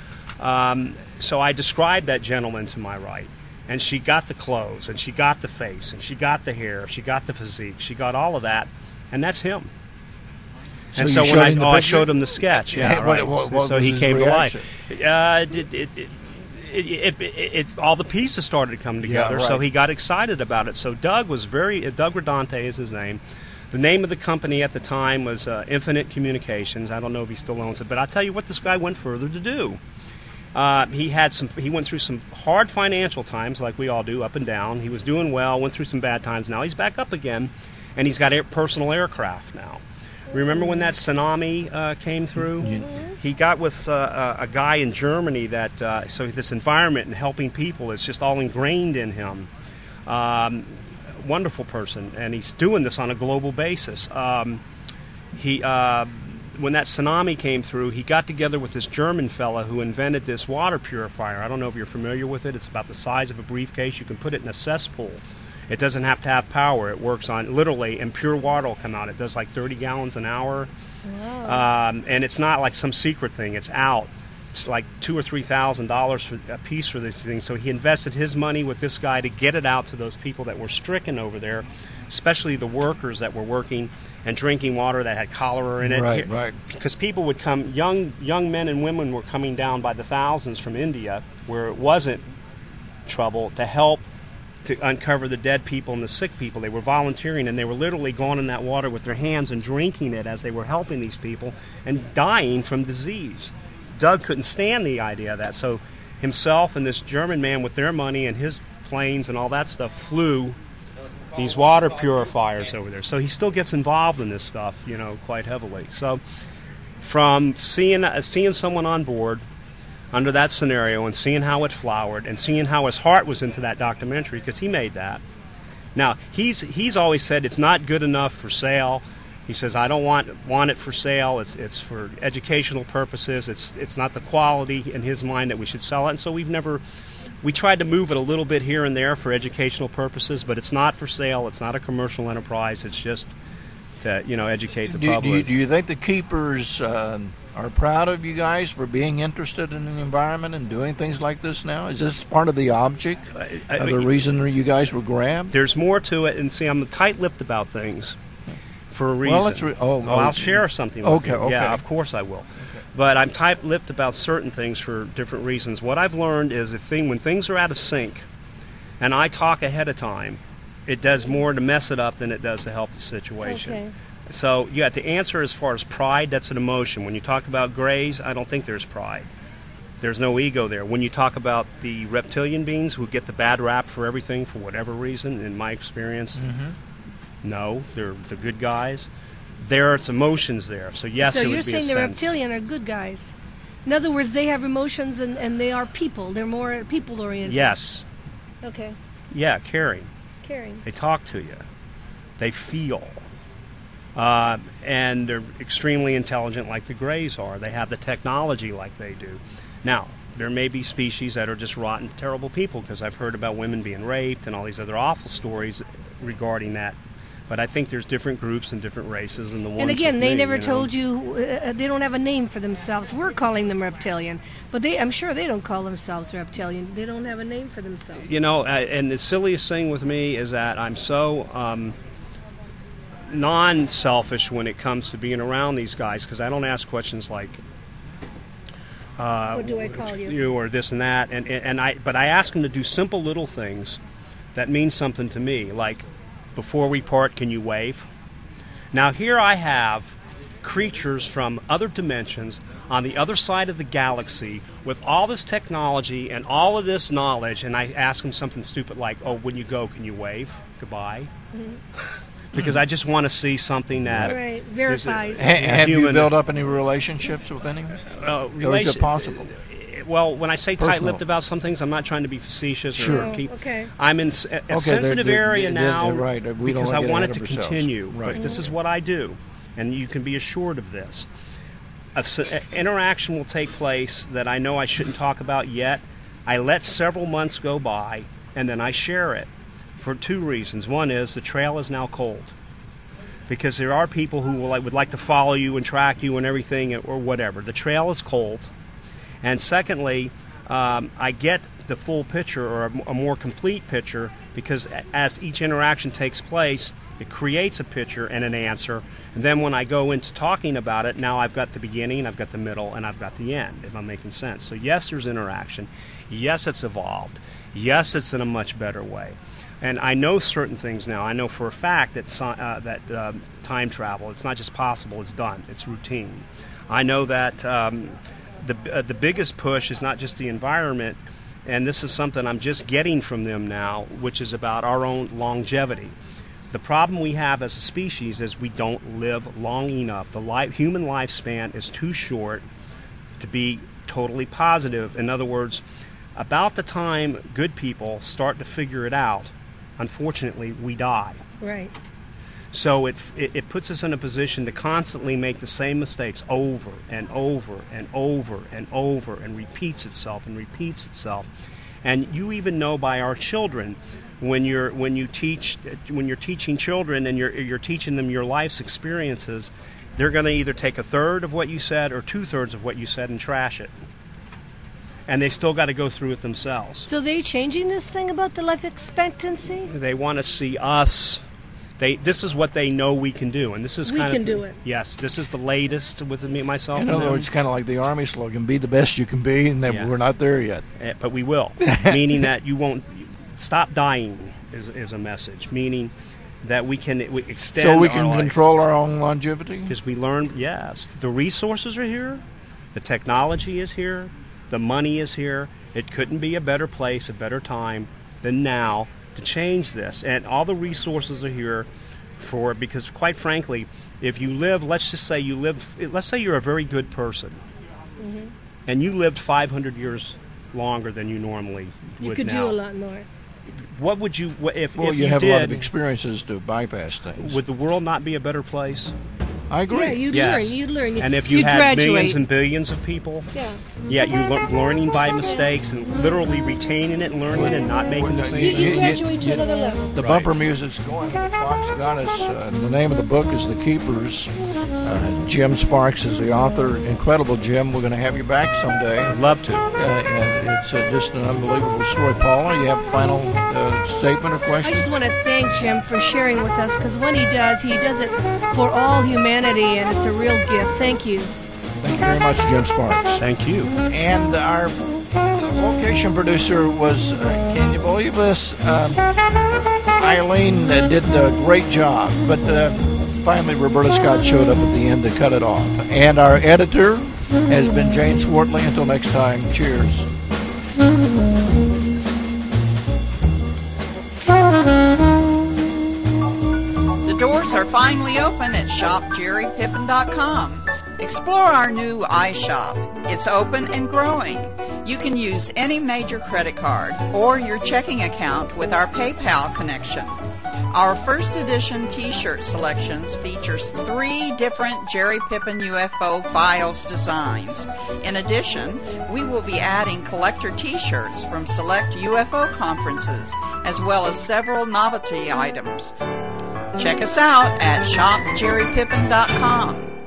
I described that gentleman to my right, and she got the clothes, and she got the face, and she got the hair, she got the physique, she got all of that, and that's him. So and so when I showed him the sketch, yeah, right. What so he came reaction? to life. It all the pieces started to come together. Yeah, right. So he got excited about it. So Doug Rodante is his name. The name of the company at the time was Infinite Communications. I don't know if he still owns it, but I'll tell you what this guy went further to do. He went through some hard financial times, like we all do, up and down. He was doing well, went through some bad times. Now he's back up again, and he's got personal aircraft now. Remember when that tsunami came through? Mm-hmm. He got with a guy in Germany that, so this environment and helping people is just all ingrained in him. Wonderful person, and he's doing this on a global basis. When that tsunami came through, he got together with this German fella who invented this water purifier. I don't know if you're familiar with it. It's about the size of a briefcase. You can put it in a cesspool. It doesn't have to have power. It works on literally, and pure water will come out. It does like 30 gallons an hour. Wow. And it's not like some secret thing. It's out. It's like $2,000 or $3,000 for a piece for this thing. So he invested his money with this guy to get it out to those people that were stricken over there, especially the workers that were working and drinking water that had cholera in it. Right. Because people would come, young men and women were coming down by the thousands from India, where it wasn't trouble, to help to uncover the dead people and the sick people. They were volunteering, and they were literally going in that water with their hands and drinking it as they were helping these people and dying from disease. Doug couldn't stand the idea of that, so himself and this German man with their money and his planes and all that stuff flew these water purifiers over there. So he still gets involved in this stuff, quite heavily. So from seeing someone on board under that scenario and seeing how it flowered and seeing how his heart was into that documentary, because he made that. Now, he's always said it's not good enough for sale. He says, I don't want it for sale. It's for educational purposes. It's not the quality in his mind that we should sell it. And so we tried to move it a little bit here and there for educational purposes, but it's not for sale. It's not a commercial enterprise. It's just to educate the public. Do you think the keepers are proud of you guys for being interested in the environment and doing things like this now? Is this part of the object, the reason you guys were grabbed? There's more to it, and see, I'm tight-lipped about things for a reason. Well, I'll share something with you. Okay. Yeah, of course I will. Okay. But I'm tight-lipped about certain things for different reasons. What I've learned is when things are out of sync, and I talk ahead of time, it does more to mess it up than it does to help the situation. Okay. So, to answer as far as pride, that's an emotion. When you talk about grays, I don't think there's pride. There's no ego there. When you talk about the reptilian beings who get the bad rap for everything for whatever reason, in my experience, no, they're the good guys. There's emotions there. So yes, so it would be you're a saying the sense. reptilian are good guys. In other words, they have emotions and they are people. They're more people-oriented. Yes. Okay. Yeah, caring. Caring. They talk to you. They feel. And they're extremely intelligent like the Greys are. They have the technology like they do. Now, there may be species that are just rotten, terrible people, because I've heard about women being raped and all these other awful stories regarding that. But I think there's different groups and different races, and the ones. And again, they never you know, told you they don't have a name for themselves. We're calling them reptilian, but I'm sure they don't call themselves reptilian. They don't have a name for themselves. You know, and the silliest thing with me is that I'm so non-selfish when it comes to being around these guys, because I don't ask questions like, what do I call you? You or this and that, but I ask them to do simple little things that mean something to me, like, before we part, can you wave? Now here I have creatures from other dimensions on the other side of the galaxy with all this technology and all of this knowledge, and I ask them something stupid like, oh, when you go, can you wave? Goodbye. Because I just want to see something that verifies. Have you built up any relationships with anyone? Or is it possible? Well, when I say tight-lipped about some things, I'm not trying to be facetious or keep. I'm in a sensitive area now because I want it to continue. But this is what I do, and you can be assured of this. An interaction will take place that I know I shouldn't talk about yet. I let several months go by, and then I share it for two reasons. One is the trail is now cold, because there are people who would like to follow you and track you and everything or whatever. The trail is cold. And secondly, I get the full picture or a more complete picture because as each interaction takes place, it creates a picture and an answer. And then when I go into talking about it, now I've got the beginning, I've got the middle, and I've got the end, if I'm making sense. So yes, there's interaction. Yes, it's evolved. Yes, it's in a much better way. And I know certain things now. I know for a fact that time travel, it's not just possible, it's done. It's routine. I know that the biggest push is not just the environment, and this is something I'm just getting from them now, which is about our own longevity. The problem we have as a species is we don't live long enough. The human lifespan is too short to be totally positive. In other words, about the time good people start to figure it out, unfortunately, we die. Right. So it puts us in a position to constantly make the same mistakes over and over and over and over, and repeats itself and repeats itself. And you even know by our children, when you're teaching children and you're teaching them your life's experiences, they're going to either take a third of what you said or 2/3 of what you said and trash it. And they still got to go through it themselves. So they changing this thing about the life expectancy? They want to see us. This is what they know we can do, and this is we can do it. Yes, this is the latest with me, myself. In other words, it's kind of like the Army slogan: "Be the best you can be," and we're not there yet. But we will, meaning that you won't stop dying. Is a message, meaning that we extend. So we can control our own longevity. Because we learn, yes, the resources are here, the technology is here, the money is here. It couldn't be a better place, a better time than now to change this, and all the resources are here for it, because quite frankly, if you live, let's say you're a very good person, and you lived 500 years longer than you normally would. You could do a lot more. What would you, if you did, a lot of experiences to bypass things. Would the world not be a better place? I agree. Yeah, you'd learn. And if you had millions and billions of people, you learning by mistakes and literally retaining it and learning it and not making the same you graduate to another level. The bumper music's going. The clock's got us. The name of the book is The Keepers. Jim Sparks is the author. Incredible, Jim. We're going to have you back someday. I'd love to. And it's just an unbelievable story. Paula, you have a final statement or question? I just want to thank Jim for sharing with us, because when he does it for all humanity, and it's a real gift. Thank you. Thank you very much, Jim Sparks. Thank you. And our location producer was, can you believe this? Eileen did a great job, but finally Roberta Scott showed up at the end to cut it off. And our editor has been Jane Swartley. Until next time, cheers. The doors are finally open at shopjerrypippin.com. Explore our new iShop. It's open and growing. You can use any major credit card or your checking account with our PayPal connection. Our first edition t-shirt selections features 3 different Jerry Pippin UFO files designs. In addition, we will be adding collector t-shirts from select UFO conferences, as well as several novelty items. Check us out at shopjerrypippin.com.